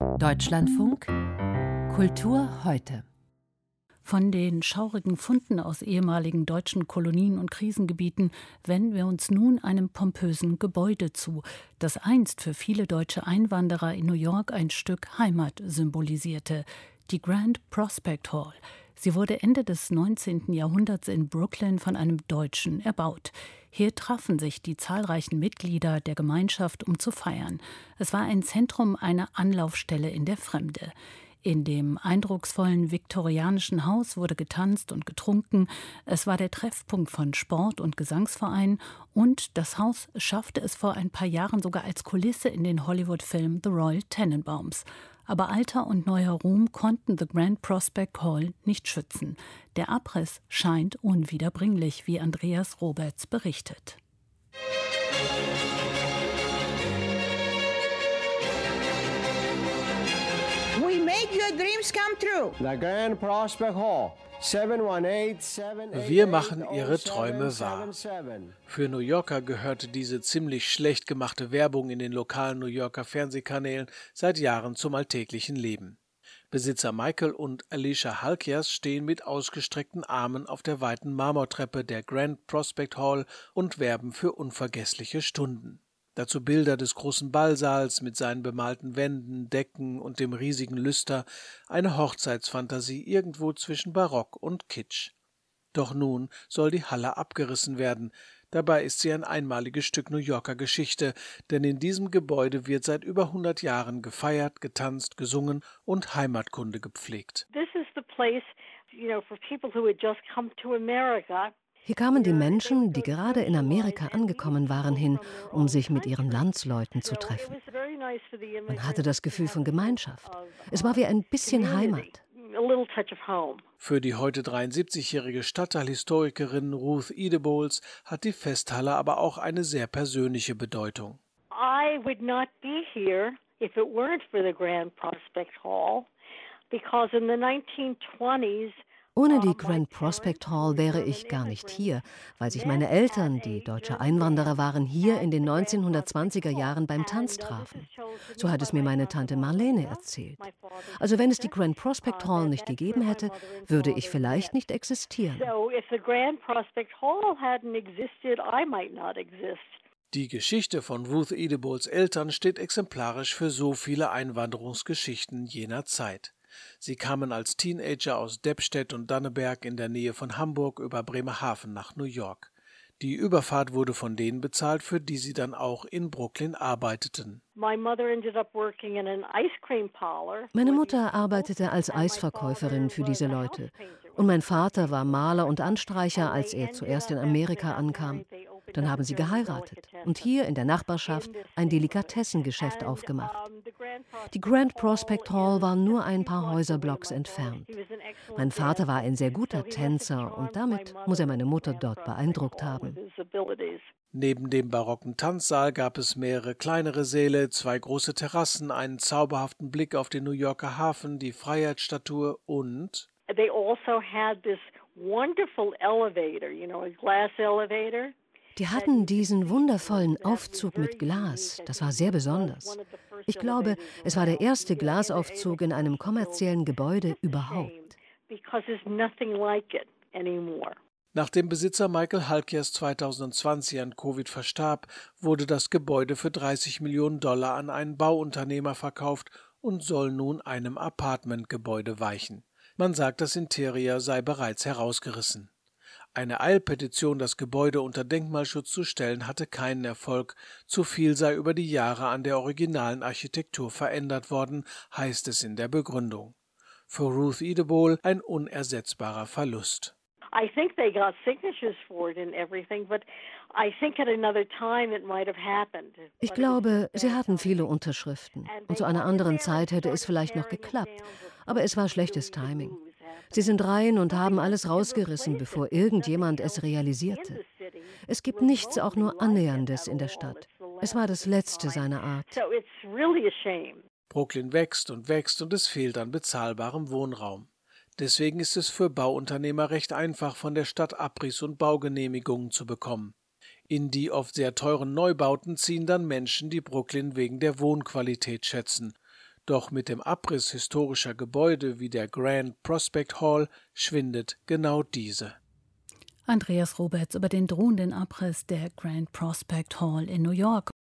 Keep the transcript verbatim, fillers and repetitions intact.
Deutschlandfunk Kultur heute. Von den schaurigen Funden aus ehemaligen deutschen Kolonien und Krisengebieten wenden wir uns nun einem pompösen Gebäude zu, das einst für viele deutsche Einwanderer in New York ein Stück Heimat symbolisierte, die Grand Prospect Hall. Sie wurde Ende des neunzehnten Jahrhunderts in Brooklyn von einem Deutschen erbaut. Hier trafen sich die zahlreichen Mitglieder der Gemeinschaft, um zu feiern. Es war ein Zentrum, eine Anlaufstelle in der Fremde. In dem eindrucksvollen viktorianischen Haus wurde getanzt und getrunken. Es war der Treffpunkt von Sport- und Gesangsvereinen. Und das Haus schaffte es vor ein paar Jahren sogar als Kulisse in den Hollywood-Film The Royal Tenenbaums. Aber alter und neuer Ruhm konnten The Grand Prospect Hall nicht schützen. Der Abriss scheint unwiederbringlich, wie Andreas Roberts berichtet. We made your dreams come true. The Grand Prospect Hall. Wir machen ihre Träume wahr. Für New Yorker gehörte diese ziemlich schlecht gemachte Werbung in den lokalen New Yorker Fernsehkanälen seit Jahren zum alltäglichen Leben. Besitzer Michael und Alicia Halkias stehen mit ausgestreckten Armen auf der weiten Marmortreppe der Grand Prospect Hall und werben für unvergessliche Stunden. Dazu Bilder des großen Ballsaals mit seinen bemalten Wänden, Decken und dem riesigen Lüster, eine Hochzeitsfantasie irgendwo zwischen Barock und Kitsch. Doch nun soll die Halle abgerissen werden. Dabei ist sie ein einmaliges Stück New Yorker Geschichte, denn in diesem Gebäude wird seit über hundert Jahren gefeiert, getanzt, gesungen und Heimatkunde gepflegt. This is the place, you know, for people who had just come to America. Hier kamen die Menschen, die gerade in Amerika angekommen waren, hin, um sich mit ihren Landsleuten zu treffen. Man hatte das Gefühl von Gemeinschaft. Es war wie ein bisschen Heimat. Für die heute dreiundsiebzigjährige Stadtteilhistorikerin Ruth Edebolz hat die Festhalle aber auch eine sehr persönliche Bedeutung. I would not be here if it weren't for the Grand Prospect Hall, because in the nineteen twenties Ohne die Grand Prospect Hall wäre ich gar nicht hier, weil sich meine Eltern, die deutsche Einwanderer waren, hier in den neunzehnhundertzwanziger Jahren beim Tanz trafen. So hat es mir meine Tante Marlene erzählt. Also wenn es die Grand Prospect Hall nicht gegeben hätte, würde ich vielleicht nicht existieren. Die Geschichte von Ruth Edebolz Eltern steht exemplarisch für so viele Einwanderungsgeschichten jener Zeit. Sie kamen als Teenager aus Deppstedt und Danneberg in der Nähe von Hamburg über Bremerhaven nach New York. Die Überfahrt wurde von denen bezahlt, für die sie dann auch in Brooklyn arbeiteten. Meine Mutter arbeitete als Eisverkäuferin für diese Leute. Und mein Vater war Maler und Anstreicher, als er zuerst in Amerika ankam. Dann haben sie geheiratet und hier in der Nachbarschaft ein Delikatessengeschäft aufgemacht. Die Grand Prospect Hall war nur ein paar Häuserblocks entfernt. Mein Vater war ein sehr guter Tänzer und damit muss er meine Mutter dort beeindruckt haben. Neben dem barocken Tanzsaal gab es mehrere kleinere Säle, zwei große Terrassen, einen zauberhaften Blick auf den New Yorker Hafen, die Freiheitsstatue und They also had this wonderful elevator, you know, a glass elevator. Die hatten diesen wundervollen Aufzug mit Glas. Das war sehr besonders. Ich glaube, es war der erste Glasaufzug in einem kommerziellen Gebäude überhaupt. Nachdem Besitzer Michael Halkias zweitausendzwanzig an Covid verstarb, wurde das Gebäude für dreißig Millionen Dollar an einen Bauunternehmer verkauft und soll nun einem Apartmentgebäude weichen. Man sagt, das Interieur sei bereits herausgerissen. Eine Eilpetition, das Gebäude unter Denkmalschutz zu stellen, hatte keinen Erfolg. Zu viel sei über die Jahre an der originalen Architektur verändert worden, heißt es in der Begründung. Für Ruth Edebolz ein unersetzbarer Verlust. I think they got signatures for it and everything, but I think at another time it might have happened. Ich glaube, sie hatten viele Unterschriften und zu einer anderen Zeit hätte es vielleicht noch geklappt, aber es war schlechtes Timing. Sie sind rein und haben alles rausgerissen, bevor irgendjemand es realisierte. Es gibt nichts auch nur Annäherndes in der Stadt. Es war das Letzte seiner Art. Brooklyn wächst und wächst und es fehlt an bezahlbarem Wohnraum. Deswegen ist es für Bauunternehmer recht einfach, von der Stadt Abriss- und Baugenehmigungen zu bekommen. In die oft sehr teuren Neubauten ziehen dann Menschen, die Brooklyn wegen der Wohnqualität schätzen. Doch mit dem Abriss historischer Gebäude wie der Grand Prospect Hall schwindet genau diese. Andreas Roberts über den drohenden Abriss der Grand Prospect Hall in New York.